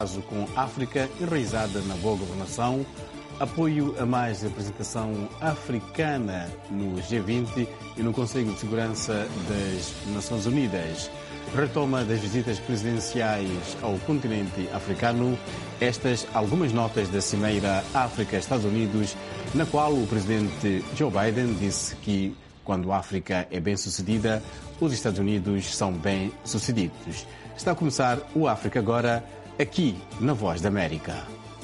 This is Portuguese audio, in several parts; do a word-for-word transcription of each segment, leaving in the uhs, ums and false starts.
com África enraizada na boa governação, apoio a mais representação africana no G vinte e no Conselho de Segurança das Nações Unidas, retoma das visitas presidenciais ao continente africano, estas algumas notas da Cimeira África-Estados Unidos, na qual o presidente Joe Biden disse que, quando a África é bem-sucedida, os Estados Unidos são bem-sucedidos. Está a começar o África Agora, aqui na Voz da América.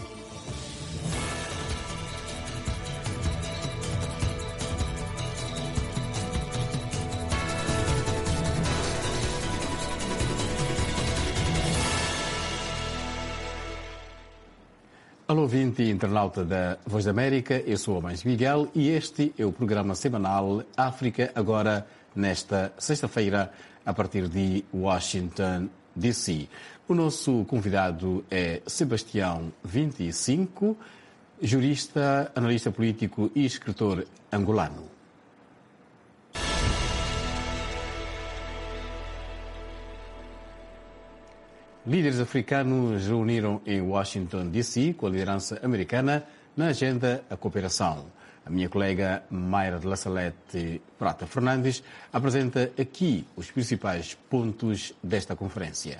Alô, ouvinte e internauta da Voz da América, eu sou o Amães Miguel e este é o programa semanal África Agora, nesta sexta-feira, a partir de Washington, D C. O nosso convidado é Sebastião, vinte e cinco, jurista, analista político e escritor angolano. Líderes africanos reuniram em Washington, D C, com a liderança americana na agenda da cooperação. A minha colega Mayra de La Salete Prata Fernandes apresenta aqui os principais pontos desta conferência.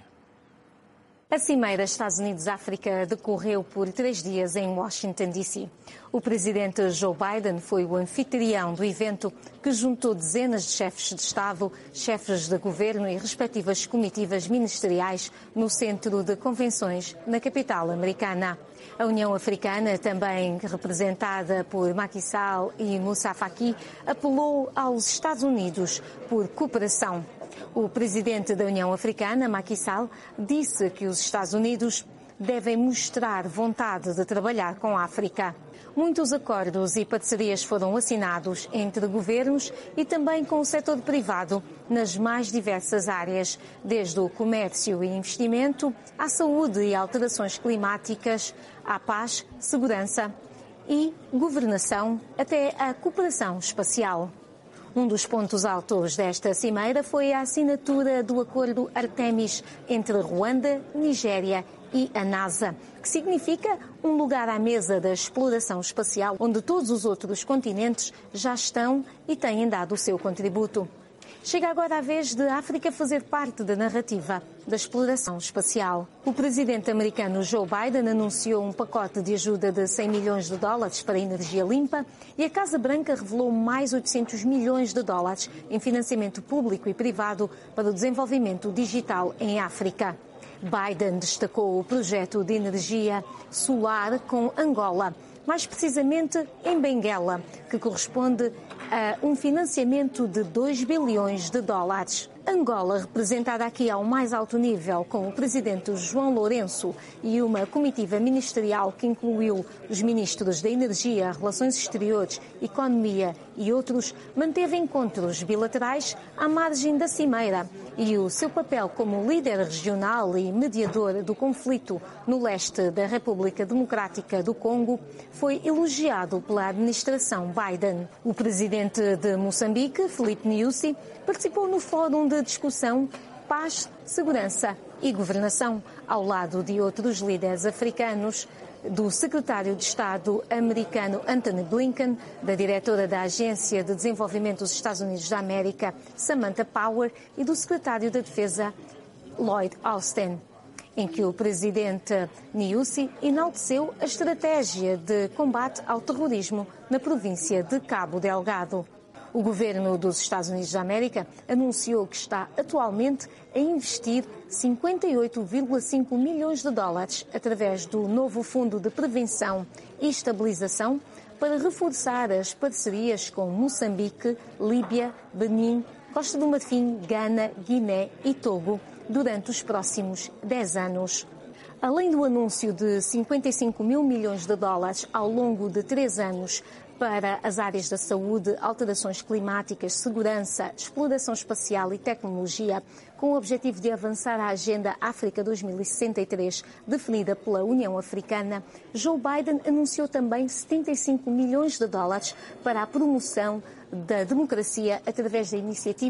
A Cimeira Estados Unidos-África decorreu por três dias em Washington, D C. O presidente Joe Biden foi o anfitrião do evento, que juntou dezenas de chefes de Estado, chefes de governo e respectivas comitivas ministeriais no centro de convenções na capital americana. A União Africana, também representada por Macky Sall e Moussa Faki, apelou aos Estados Unidos por cooperação. O presidente da União Africana, Macky Sall, disse que os Estados Unidos devem mostrar vontade de trabalhar com a África. Muitos acordos e parcerias foram assinados entre governos e também com o setor privado nas mais diversas áreas, desde o comércio e investimento, à saúde e alterações climáticas, à paz, segurança e governação, até a cooperação espacial. Um dos pontos altos desta cimeira foi a assinatura do acordo Artemis entre Ruanda, Nigéria e a NASA, que significa um lugar à mesa da exploração espacial, onde todos os outros continentes já estão e têm dado o seu contributo. Chega agora a vez de a África fazer parte da narrativa da exploração espacial. O presidente americano Joe Biden anunciou um pacote de ajuda de cem milhões de dólares para a energia limpa e a Casa Branca revelou mais oitocentos milhões de dólares em financiamento público e privado para o desenvolvimento digital em África. Biden destacou o projeto de energia solar com Angola, mais precisamente em Benguela, que corresponde a um financiamento de dois bilhões de dólares. Angola, representada aqui ao mais alto nível com o presidente João Lourenço e uma comitiva ministerial que incluiu os ministros da Energia, Relações Exteriores, Economia e outros, manteve encontros bilaterais à margem da Cimeira e o seu papel como líder regional e mediador do conflito no leste da República Democrática do Congo foi elogiado pela administração Biden. O presidente de Moçambique, Filipe Nyusi, participou no Fórum de Discussão Paz, Segurança e Governação, ao lado de outros líderes africanos, do secretário de Estado americano Antony Blinken, da diretora da Agência de Desenvolvimento dos Estados Unidos da América, Samantha Power, e do secretário da Defesa, Lloyd Austin, em que o presidente Nyusi enalteceu a estratégia de combate ao terrorismo na província de Cabo Delgado. O governo dos Estados Unidos da América anunciou que está atualmente a investir cinquenta e oito vírgula cinco milhões de dólares através do novo Fundo de Prevenção e Estabilização para reforçar as parcerias com Moçambique, Líbia, Benin, Costa do Marfim, Gana, Guiné e Togo durante os próximos dez anos. Além do anúncio de cinquenta e cinco mil milhões de dólares ao longo de três anos para as áreas da saúde, alterações climáticas, segurança, exploração espacial e tecnologia, com o objetivo de avançar a Agenda África dois mil e sessenta e três, definida pela União Africana, Joe Biden anunciou também setenta e cinco milhões de dólares para a promoção da democracia através da iniciativa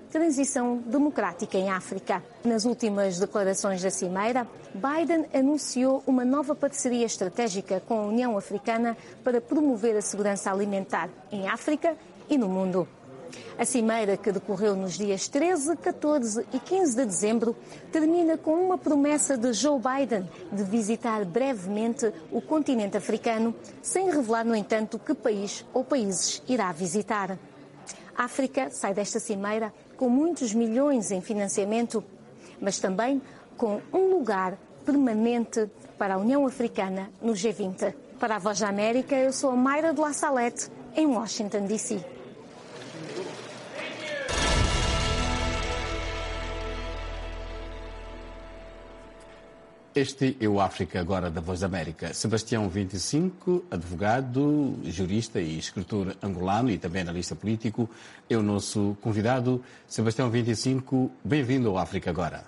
transição democrática em África. Nas últimas declarações da Cimeira, Biden anunciou uma nova parceria estratégica com a União Africana para promover a segurança alimentar em África e no mundo. A cimeira, que decorreu nos dias treze, catorze e quinze de dezembro, termina com uma promessa de Joe Biden de visitar brevemente o continente africano, sem revelar, no entanto, que país ou países irá visitar. A África sai desta cimeira com muitos milhões em financiamento, mas também com um lugar permanente para a União Africana no G vinte. Para a Voz da América, eu sou a Mayra de La Salette, em Washington, D C Este é o África Agora da Voz da América. Sebastião vinte e cinco, advogado, jurista e escritor angolano e também analista político, é o nosso convidado. Sebastião vinte e cinco, bem-vindo ao África Agora.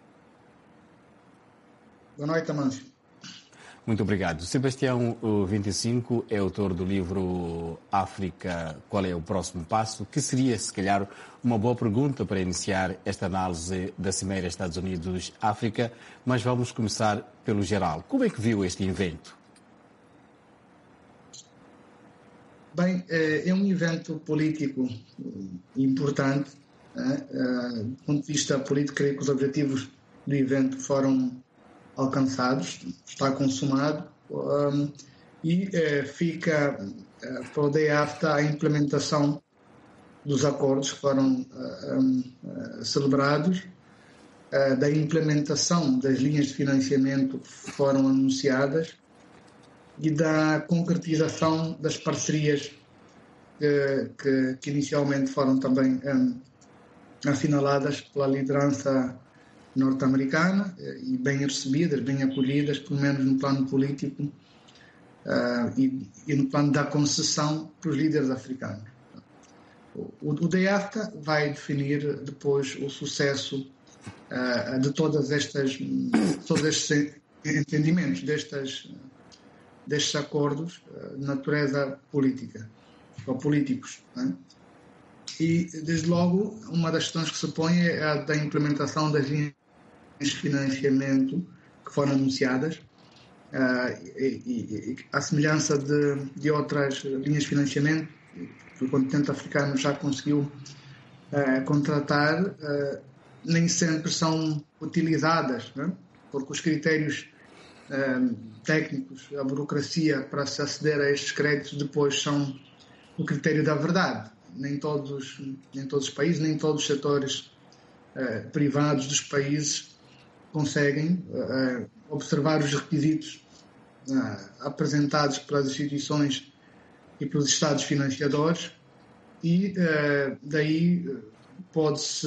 Boa noite, Amâncio. Muito obrigado. Sebastião vinte e cinco é autor do livro África, qual é o próximo passo? Que seria, se calhar, uma boa pergunta para iniciar esta análise da Cimeira Estados Unidos-África, mas vamos começar pelo geral. Como é que viu este evento? Bem, é um evento político importante. Do ponto de vista político, creio que os objetivos do evento foram alcançados, está consumado, um, e eh, fica eh, para o Day After a implementação dos acordos que foram uh, um, uh, celebrados, uh, da implementação das linhas de financiamento que foram anunciadas e da concretização das parcerias uh, que, que inicialmente foram também um, assinaladas pela liderança norte-americana e bem recebidas, bem acolhidas, pelo menos no plano político uh, e, e no plano da concessão para os líderes africanos. O, o Day After vai definir depois o sucesso uh, de todas estas, todos estes entendimentos, destes, destes acordos uh, de natureza política, ou políticos, né? E, desde logo, uma das questões que se põe é a da implementação das linhas de financiamento que foram anunciadas, uh, e, e, e à semelhança de, de outras linhas de financiamento que o continente africano já conseguiu uh, contratar, uh, nem sempre são utilizadas, né? Porque os critérios uh, técnicos, a burocracia para se aceder a estes créditos depois são o critério da verdade. Nem todos, nem todos os países, nem todos os setores uh, privados dos países conseguem uh, observar os requisitos uh, apresentados pelas instituições e pelos Estados financiadores e uh, daí pode-se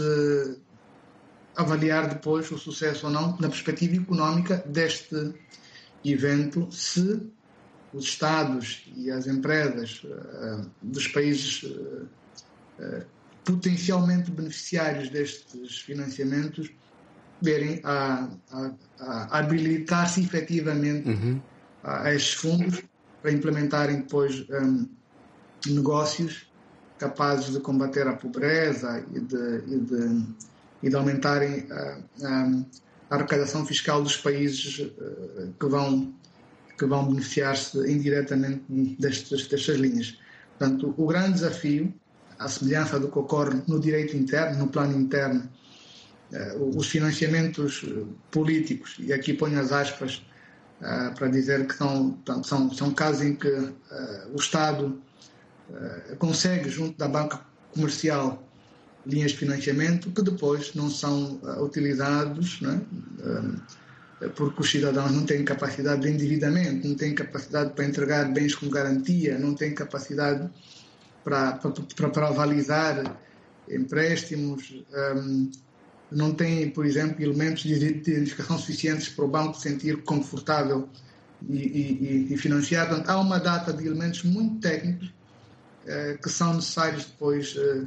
avaliar depois o sucesso ou não na perspectiva económica deste evento, se os Estados e as empresas uh, dos países uh, uh, potencialmente beneficiários destes financiamentos verem a, a, a habilitar-se efetivamente uhum. a, a estes fundos para implementarem depois um, negócios capazes de combater a pobreza e de, e de, e de aumentarem a, a, a arrecadação fiscal dos países uh, que vão que vão beneficiar-se indiretamente destas, destas linhas. Portanto, o grande desafio, à semelhança do que ocorre no direito interno, no plano interno, uh, os financiamentos políticos, e aqui ponho as aspas uh, para dizer que são, portanto, são, são casos em que uh, o Estado uh, consegue, junto da banca comercial, linhas de financiamento que depois não são uh, utilizados, né? uh, porque os cidadãos não têm capacidade de endividamento, não têm capacidade para entregar bens com garantia, não têm capacidade para, para, para avalizar empréstimos, um, não têm, por exemplo, elementos de identificação suficientes para o banco se sentir confortável e, e, e financiar. Portanto, há uma data de elementos muito técnicos uh, que são necessários depois uh,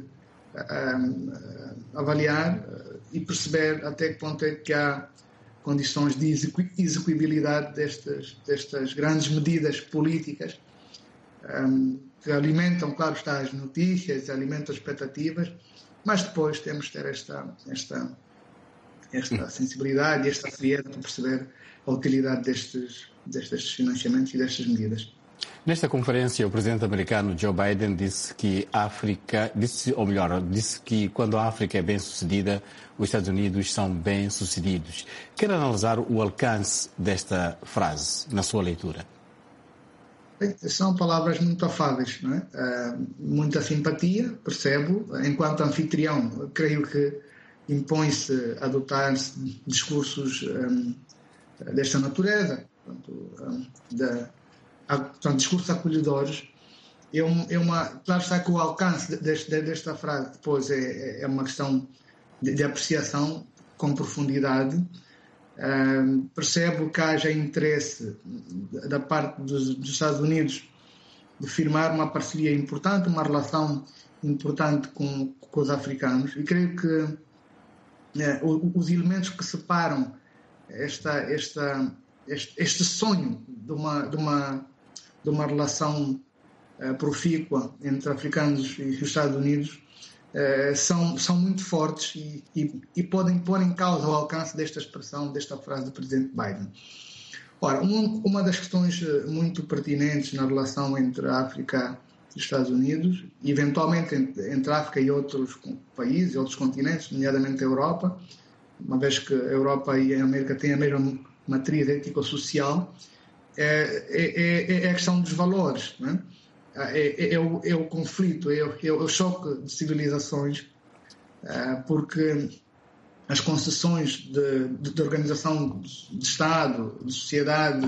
uh, avaliar uh, e perceber até que ponto é que há condições de execuibilidade destas, destas grandes medidas políticas um, que alimentam, claro está, as notícias, alimentam as expectativas, mas depois temos de ter esta, esta, esta sensibilidade e esta frieza para perceber a utilidade destes, destes financiamentos e destas medidas. Nesta conferência, o presidente americano Joe Biden disse que a África, disse, ou melhor, disse que quando a África é bem-sucedida, os Estados Unidos são bem-sucedidos. Quer analisar o alcance desta frase, na sua leitura? Bem, são palavras muito afáveis, não é? Uh, muita simpatia, percebo. Enquanto anfitrião, creio que impõe-se adotar discursos um, desta natureza, portanto, um, da Portanto, discursos acolhedores. É, um, é uma, claro está que o alcance deste, desta frase depois é, é uma questão de, de apreciação com profundidade. Uh, percebo que haja interesse da parte dos, dos Estados Unidos de firmar uma parceria importante, uma relação importante com, com os africanos, e creio que uh, os elementos que separam esta, esta, este, este sonho de uma, de uma de uma relação uh, profícua entre africanos e os Estados Unidos uh, são, são muito fortes e, e, e podem pôr em causa o alcance desta expressão, desta frase do presidente Biden. Ora, um, uma das questões muito pertinentes na relação entre a África e os Estados Unidos, e eventualmente entre, entre a África e outros países, outros continentes, nomeadamente a Europa, uma vez que a Europa e a América têm a mesma matriz ético-social, É, é, é a questão dos valores, não é? É, é, é, o, é o conflito, é o, é o choque de civilizações, porque as concessões de, de, de organização de Estado, de sociedade,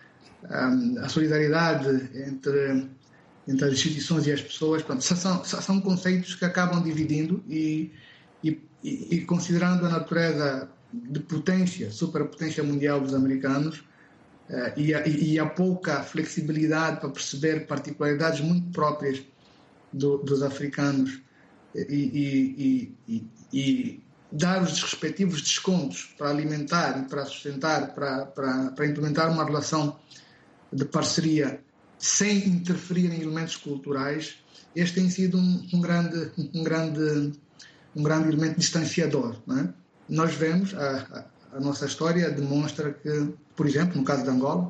a solidariedade entre, entre as instituições e as pessoas, portanto, são, são conceitos que acabam dividindo e, e, e considerando a natureza de potência, superpotência mundial dos americanos, Uh, e, a, e a pouca flexibilidade para perceber particularidades muito próprias do, dos africanos e, e, e, e dar os respectivos descontos para alimentar e para sustentar, para, para, para implementar uma relação de parceria sem interferir em elementos culturais, este tem sido um, um, grande, um, grande, um grande elemento distanciador, não é? Nós vemos a, a A nossa história demonstra que, por exemplo, no caso de Angola,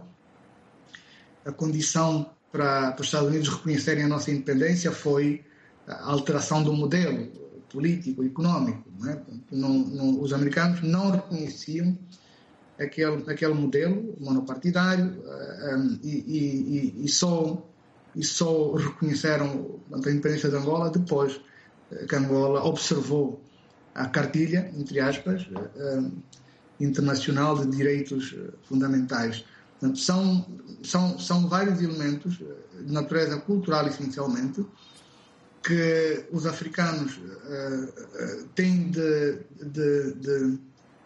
a condição para, para os Estados Unidos reconhecerem a nossa independência foi a alteração do modelo político e económico. Não é? não, não, os americanos não reconheciam aquele, aquele modelo monopartidário um, e, e, e, só, e só reconheceram a independência de Angola depois que Angola observou a cartilha, entre aspas, um, internacional de direitos fundamentais. Portanto, são, são, são vários elementos de natureza cultural, essencialmente, que os africanos uh, têm de, de, de,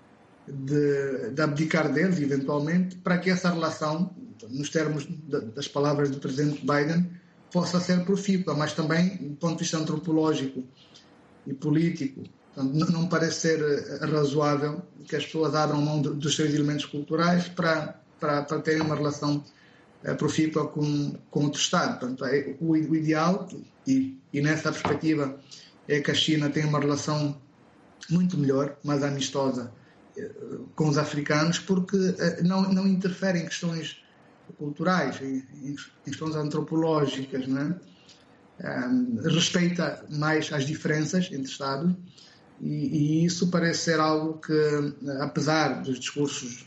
de, de abdicar deles, eventualmente, para que essa relação, nos termos de, das palavras do presidente Biden, possa ser profícua, mas também, do ponto de vista antropológico e político. Portanto, não parece ser razoável que as pessoas abram mão dos seus elementos culturais para, para, para terem uma relação profícua com, com outro Estado. Portanto, é, o, o ideal, e, e nessa perspectiva, é que a China tenha uma relação muito melhor, mais amistosa com os africanos, porque não, não interfere em questões culturais, em, em questões antropológicas, não é? Um, respeita mais as diferenças entre Estados. E, e isso parece ser algo que, apesar dos discursos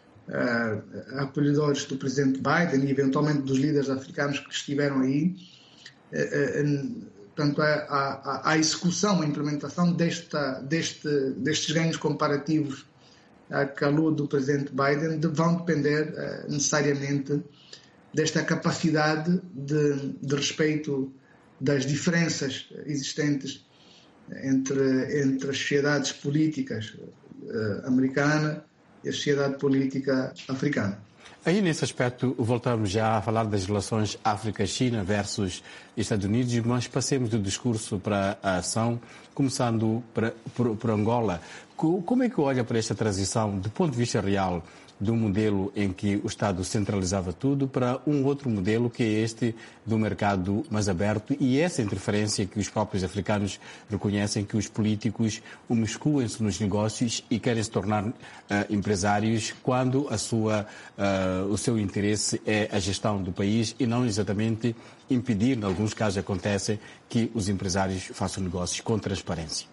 uh, acolhedores do presidente Biden e eventualmente dos líderes africanos que estiveram aí, uh, uh, portanto, a, a, a execução, a implementação desta, deste, destes ganhos comparativos a que alude o presidente Biden vão depender uh, necessariamente desta capacidade de, de respeito das diferenças existentes entre, entre as sociedades políticas uh, americana e a sociedade política africana. Aí, nesse aspecto, voltamos já a falar das relações África-China versus Estados Unidos, mas passemos do discurso para a ação, começando para, por, por Angola. Como é que olha para esta transição, do ponto de vista real, de um modelo em que o Estado centralizava tudo para um outro modelo que é este do mercado mais aberto, e essa interferência que os próprios africanos reconhecem, que os políticos umiscuem-se nos negócios e querem se tornar uh, empresários quando a sua, uh, o seu interesse é a gestão do país e não exatamente impedir, em alguns casos acontece, que os empresários façam negócios com transparência.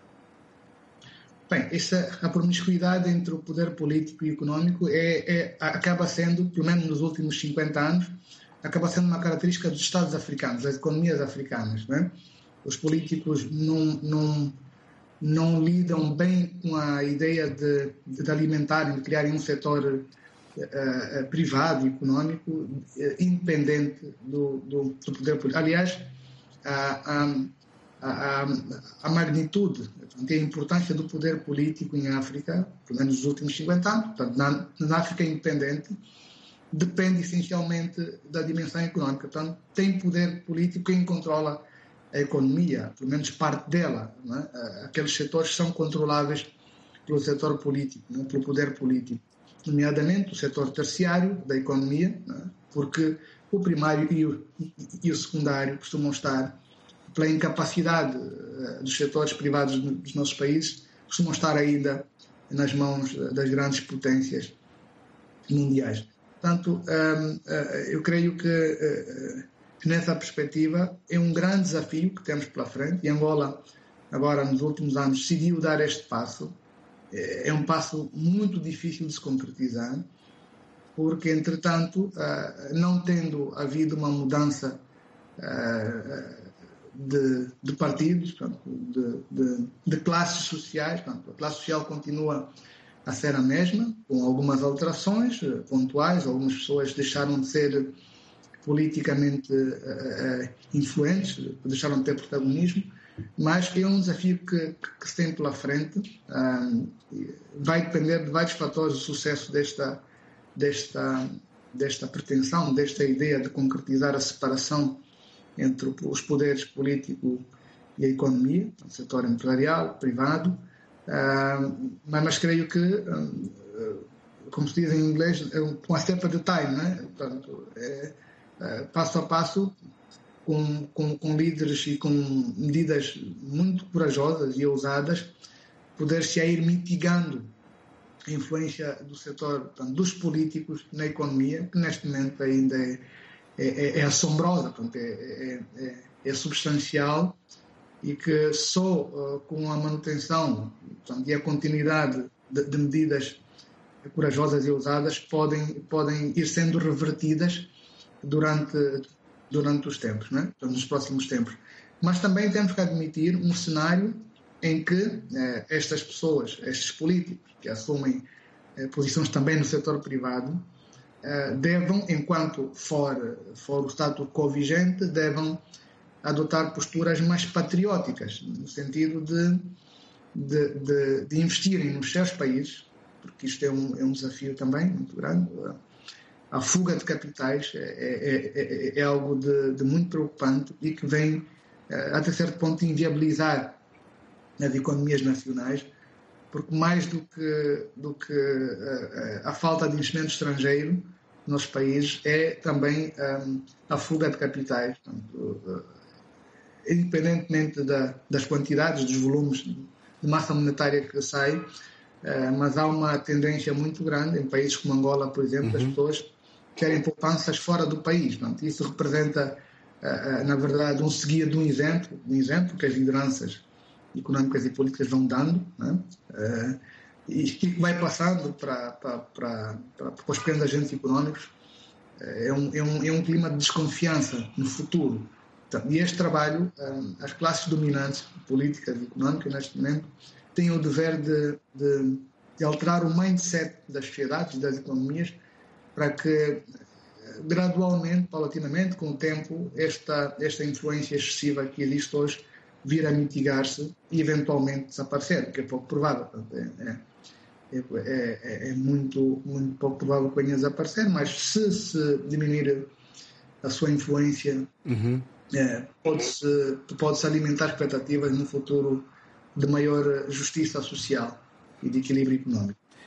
Bem, essa, a promiscuidade entre o poder político e econômico é, é, acaba sendo, pelo menos nos últimos cinquenta anos, acaba sendo uma característica dos Estados africanos, das economias africanas. Não é? Os políticos não, não, não lidam bem com a ideia de, de alimentarem, de criarem um setor uh, privado e econômico uh, independente do, do, do poder político. Aliás, a, a A, a, a magnitude e a importância do poder político em África, pelo menos nos últimos cinquenta anos, portanto, na, na África independente, depende essencialmente da dimensão económica. Portanto, tem poder político quem controla a economia, pelo menos parte dela. Não é? Aqueles setores são controláveis pelo setor político, não é? Pelo poder político, nomeadamente o setor terciário da economia, não é? Porque o primário e o, e, e o secundário costumam estar, pela incapacidade uh, dos setores privados dos nossos países, costumam estar ainda nas mãos uh, das grandes potências mundiais. Portanto, um, uh, eu creio que, uh, que nessa perspectiva é um grande desafio que temos pela frente, e Angola, agora nos últimos anos, decidiu dar este passo. É um passo muito difícil de se concretizar, porque, entretanto, uh, não tendo havido uma mudança uh, De, de partidos, de, de, de classes sociais. A classe social continua a ser a mesma, com algumas alterações pontuais. Algumas pessoas deixaram de ser politicamente uh, influentes, deixaram de ter protagonismo, mas que é um desafio que, que se tem pela frente. Uh, vai depender de vários fatores do sucesso desta, desta, desta pretensão, desta ideia de concretizar a separação entre os poderes político e a economia, o setor empresarial, privado, uh, mas, mas creio que, uh, como se diz em inglês, é uma step at a time, né? Portanto, é, é, passo a passo, com, com, com líderes e com medidas muito corajosas e ousadas, poder-se ir mitigando a influência do setor, portanto, dos políticos na economia, que neste momento ainda é É, é, é assombrosa, portanto, é, é, é substancial, e que só uh, com a manutenção, portanto, e a continuidade de, de medidas corajosas e ousadas podem, podem ir sendo revertidas durante, durante os tempos, não é? Portanto, nos próximos tempos. Mas também temos que admitir um cenário em que eh, estas pessoas, estes políticos que assumem eh, posições também no setor privado, Uh, devam, enquanto for, for o status quo vigente, devam adotar posturas mais patrióticas, no sentido de, de, de, de investirem nos seus países, porque isto é um, é um desafio também muito grande. A fuga de capitais é, é, é, é algo de, de muito preocupante e que vem, uh, até certo ponto, inviabilizar as economias nacionais, porque mais do que, do que a, a falta de investimento estrangeiro nos países é também um, a fuga de capitais. Portanto, uh, independentemente da, das quantidades, dos volumes de massa monetária que sai, uh, mas há uma tendência muito grande em países como Angola, por exemplo, uhum. As pessoas querem poupanças fora do país. Portanto, isso representa, uh, uh, na verdade, um seguir de um exemplo, um exemplo que as lideranças económicas e políticas vão dando, né? uh, e que vai passando para, para, para, para, para os pequenos agentes económicos. Uh, é, um, é, um, é um clima de desconfiança no futuro. Então, e este trabalho, uh, as classes dominantes, políticas e económicas, neste momento, têm o dever de, de, de alterar o mindset das sociedades e das economias para que, gradualmente, paulatinamente, com o tempo, esta, esta influência excessiva que existe hoje vir a mitigar-se e eventualmente desaparecer, que é pouco provável. É, é, é, é muito, muito pouco provável que venha a desaparecer, mas se se diminuir a sua influência, uhum. é, pode-se, pode-se alimentar expectativas num futuro de maior justiça social e de equilíbrio económico.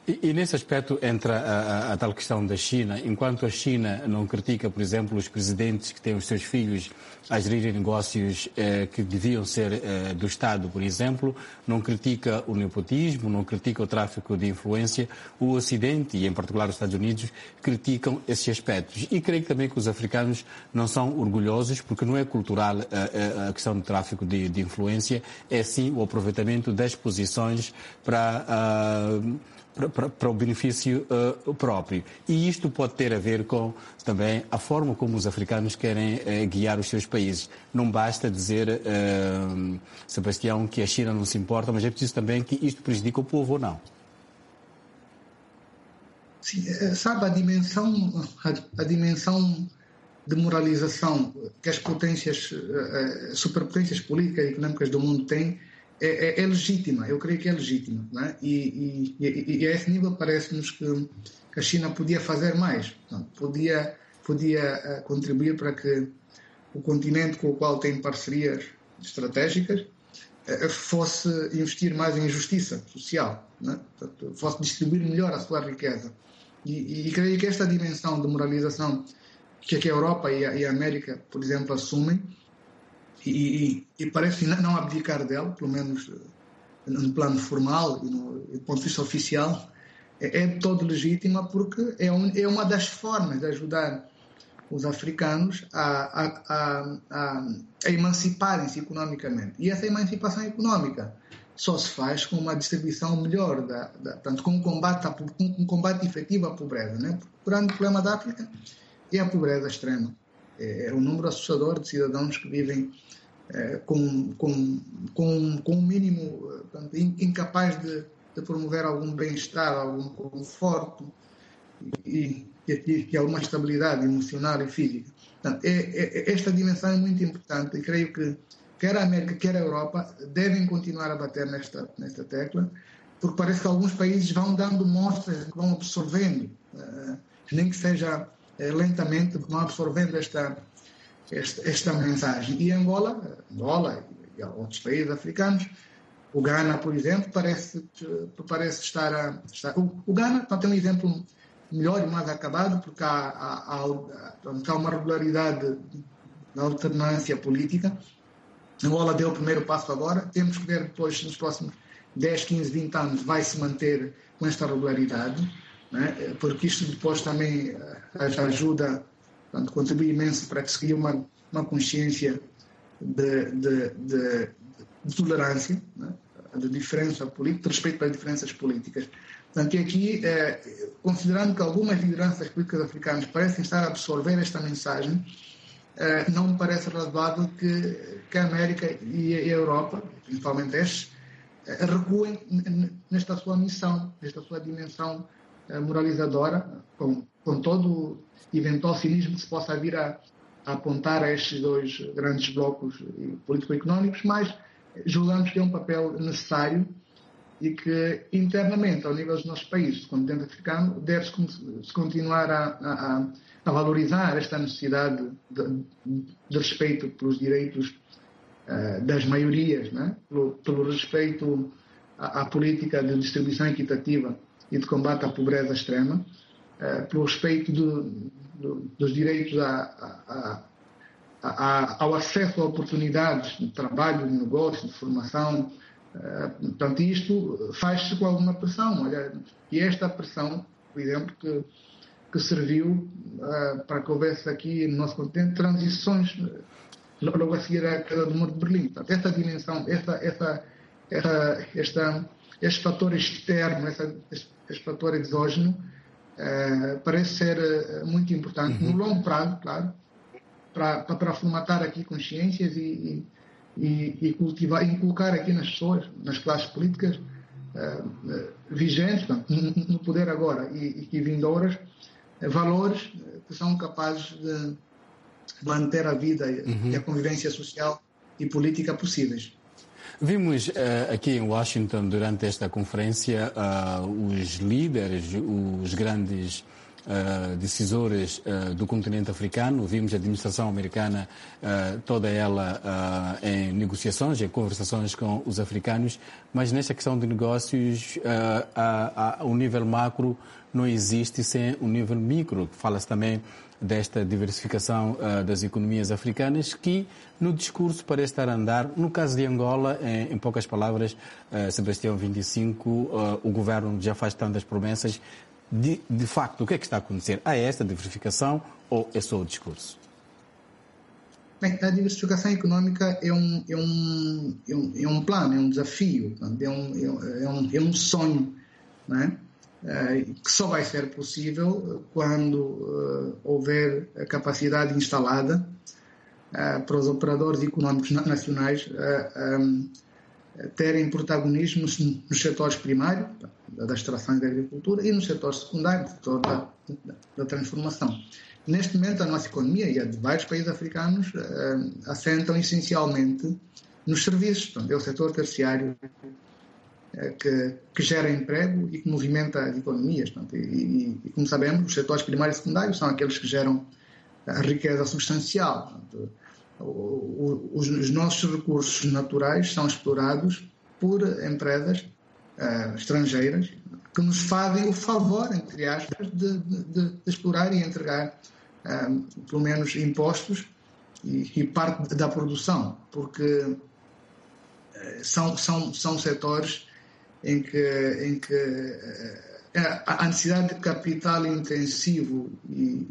E, e nesse aspecto entra a, a, a tal questão da China. Enquanto a China não critica, por exemplo, os presidentes que têm os seus filhos a gerirem negócios eh, que deviam ser eh, do Estado, por exemplo, não critica o nepotismo, não critica o tráfico de influência, o Ocidente, e em particular os Estados Unidos, criticam esses aspectos. E creio também que os africanos não são orgulhosos, porque não é cultural a, a questão do tráfico de, de influência, é sim o aproveitamento das posições para... Uh, Para, para, para o benefício uh, próprio. E isto pode ter a ver com também a forma como os africanos querem uh, guiar os seus países. Não basta dizer, uh, Sebastião, que a China não se importa, mas é preciso também que isto prejudique o povo ou não. Sim, sabe, a dimensão, a, a dimensão de moralização que as potências, uh, superpotências políticas e económicas do mundo têm É, é, é legítima, eu creio que é legítima, não é? E, e, e a esse nível parece-nos que a China podia fazer mais, portanto, podia, podia contribuir para que o continente com o qual tem parcerias estratégicas fosse investir mais em justiça social, não é? Portanto, fosse distribuir melhor a sua riqueza. E, e, e creio que esta dimensão de moralização que, que a Europa e a, e a América, por exemplo, assumem, E, e, e parece não abdicar dela, pelo menos no plano formal e no, do ponto de vista oficial, é, é todo legítima, porque é, um, é uma das formas de ajudar os africanos a, a, a, a, a emanciparem-se economicamente. E essa emancipação económica só se faz com uma distribuição melhor, da, da, portanto, com um combate, com um combate efetivo à pobreza, né? O grande problema da África é a pobreza extrema. É, é um número assustador de cidadãos que vivem é, com, com, com, com um mínimo, portanto, incapaz de, de promover algum bem-estar, algum conforto e, e, e alguma estabilidade emocional e física. Portanto, é, é, esta dimensão é muito importante e creio que quer a América, quer a Europa devem continuar a bater nesta, nesta tecla, porque parece que alguns países vão dando mostras, vão absorvendo, uh, nem que seja uh, lentamente, vão absorvendo esta, esta, esta mensagem. E Angola, Angola e outros países africanos, o Ghana, por exemplo, parece, parece estar a... Estar, o, o Ghana tem um exemplo melhor e mais acabado, porque há, há, há, há uma regularidade na alternância política. Angola deu o primeiro passo agora, temos que ver depois, nos próximos dez, quinze, vinte anos, vai se manter com esta regularidade, né? Porque isto depois também ajuda, portanto, contribui imenso para que se crie uma, uma consciência de, de, de, de tolerância, né? De diferença política, de respeito pelas diferenças políticas. Portanto, aqui, eh, considerando que algumas lideranças políticas africanas parecem estar a absorver esta mensagem, eh, não me parece razoável que, que a América e a Europa, principalmente estes, eh, recuem nesta sua missão, nesta sua dimensão eh, moralizadora, com, com todo o eventual cinismo que se possa vir a, a apontar a estes dois grandes blocos político-económicos, mas julgamos que é um papel necessário e que internamente, ao nível dos nossos países, do continente africano, deve-se continuar a, a, a valorizar esta necessidade de, de respeito pelos direitos uh, das maiorias, né? pelo, pelo respeito à, à política de distribuição equitativa e de combate à pobreza extrema, uh, pelo respeito do, do, dos direitos a, a, a, ao acesso a oportunidades de trabalho, de negócio, de formação. Uh, portanto, isto faz-se com alguma pressão. Olha, e esta pressão, por exemplo, que, que serviu uh, para que houvesse aqui no nosso continente transições uh, logo a seguir à queda do Muro de Berlim. Portanto, esta dimensão, esta, esta, esta, esta, este fator externo, esta, este, este fator exógeno, uh, parece ser uh, muito importante, uhum. no longo prazo, claro, para, para formatar aqui consciências e, e, e cultivar, inculcar aqui nas pessoas, nas classes políticas uh, uh, vigentes, portanto, no, no poder agora e, e vindouras, uh, valores que são capazes de manter a vida uhum. e a convivência social e política possíveis. Vimos uh, aqui em Washington, durante esta conferência, uh, os líderes, os grandes uh, decisores uh, do continente africano. Vimos a administração americana, uh, toda ela uh, em negociações, em conversações com os africanos, mas nesta questão de negócios, uh, a, a, o nível macro não existe sem o nível micro. Fala-se também desta diversificação uh, das economias africanas, que no discurso parece estar a andar. No caso de Angola, em, em poucas palavras, uh, Sebastião vinte e cinco, uh, o governo já faz tantas promessas. De, de facto, o que é que está a acontecer? Há esta diversificação ou é só o discurso? Bem, a diversificação económica é um, é um, é um, é um plano, é um desafio, é um, é um, é um sonho, não é? Uh, que só vai ser possível quando uh, houver a capacidade instalada uh, para os operadores económicos nacionais uh, um, terem protagonismo nos, nos setores primários, da extração e da agricultura, e no setor secundário, no setor da, da, da transformação. Neste momento, a nossa economia e a de vários países africanos uh, assentam essencialmente nos serviços. Portanto, é o setor terciário Que, que gera emprego e que movimenta as economias. Portanto, e, e, e, como sabemos, os setores primários e secundários são aqueles que geram a riqueza substancial. Portanto, o, o, os, os nossos recursos naturais são explorados por empresas uh, estrangeiras que nos fazem o favor, entre aspas, de, de, de explorar e entregar uh, pelo menos impostos e, e parte da produção, porque uh, são, são, são setores em que, em que a necessidade de capital intensivo e,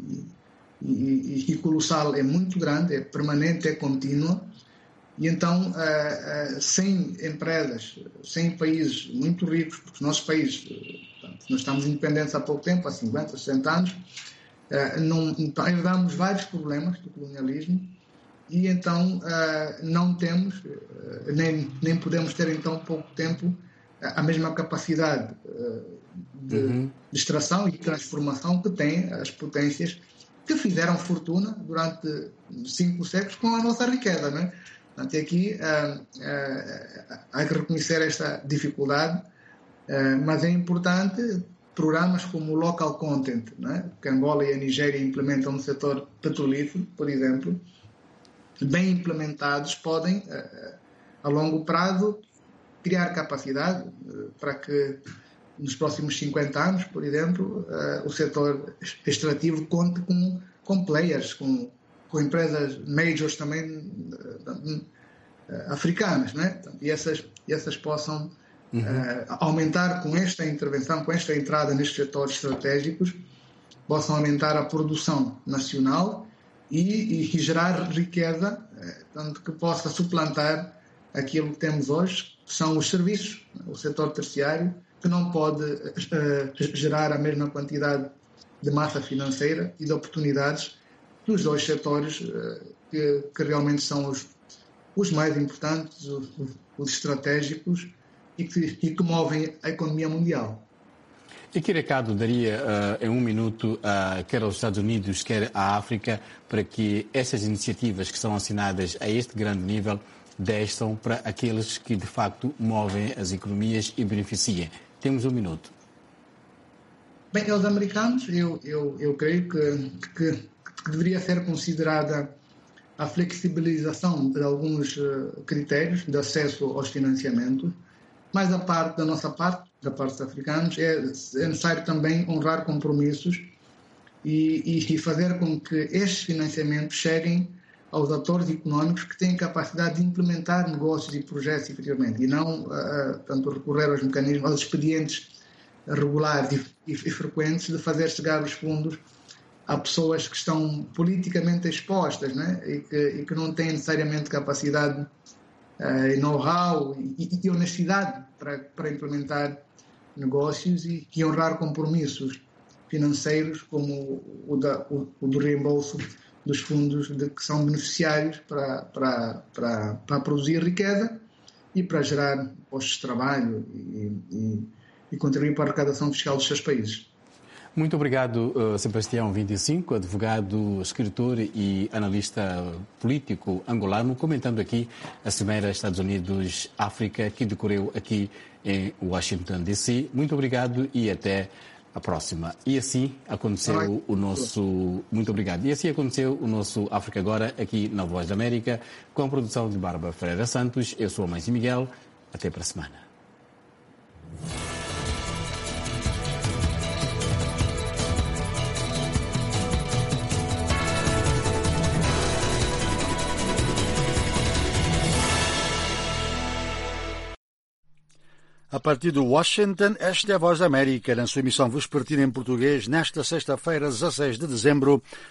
e, e colossal é muito grande, é permanente, é contínua, e então sem empresas, sem países muito ricos, porque os nossos países, portanto, nós estamos independentes há pouco tempo, há cinquenta, sessenta anos, não, herdamos vários problemas do colonialismo, e então não temos, nem, nem podemos ter então pouco tempo a mesma capacidade de, uhum. de extração e transformação que têm as potências que fizeram fortuna durante cinco séculos com a nossa riqueza, não é? Portanto, aqui uh, uh, há que reconhecer esta dificuldade, uh, mas é importante programas como o Local Content, não é? Que Angola e a Nigéria implementam no setor petrolífero, por exemplo, bem implementados, podem, uh, a longo prazo, criar capacidade para que nos próximos cinquenta anos, por exemplo, uh, o setor extrativo conte com, com players, com, com empresas majors também uh, uh, africanas, não é? E essas, essas possam uhum. uh, aumentar com esta intervenção, com esta entrada nestes setores estratégicos, possam aumentar a produção nacional e, e, e gerar riqueza, uh, tanto que possa suplantar aquilo que temos hoje, que são os serviços, o setor terciário, que não pode uh, gerar a mesma quantidade de massa financeira e de oportunidades dos dois setores uh, que, que realmente são os, os mais importantes, os, os estratégicos e que, e que movem a economia mundial. E que recado daria uh, em um minuto, uh, quer aos Estados Unidos, quer à África, para que essas iniciativas que são assinadas a este grande nível desçam para aqueles que de facto movem as economias e beneficiem? Temos um minuto. Bem, aos americanos, eu, eu, eu creio que, que, que deveria ser considerada a flexibilização de alguns critérios de acesso aos financiamentos, mas da parte da nossa parte, da parte dos africanos, é, é necessário também honrar compromissos e, e, e fazer com que estes financiamentos cheguem aos atores económicos que têm capacidade de implementar negócios e projetos efetivamente, e não uh, tanto recorrer aos mecanismos, aos expedientes regulares e, e, e frequentes de fazer chegar os fundos a pessoas que estão politicamente expostas, né? e, que, e que não têm necessariamente capacidade uh, know-how e, e honestidade para, para implementar negócios e, e honrar compromissos financeiros como o, da, o, o do reembolso dos fundos de que são beneficiários para, para, para, para produzir riqueza e para gerar postos de trabalho e, e, e contribuir para a arrecadação fiscal dos seus países. Muito obrigado, Sebastião vinte e cinco, advogado, escritor e analista político angolano, comentando aqui a Cimeira Estados Unidos-África, que decorreu aqui em Washington, D C. Muito obrigado e até a próxima. E assim aconteceu o nosso... Muito obrigado. E assim aconteceu o nosso África Agora, aqui na Voz da América, com a produção de Bárbara Ferreira Santos. Eu sou a Mãe Miguel. Até para a semana. A partir de Washington, esta é a Voz da América, na sua emissão vespertina em português, nesta sexta-feira, dezasseis de dezembro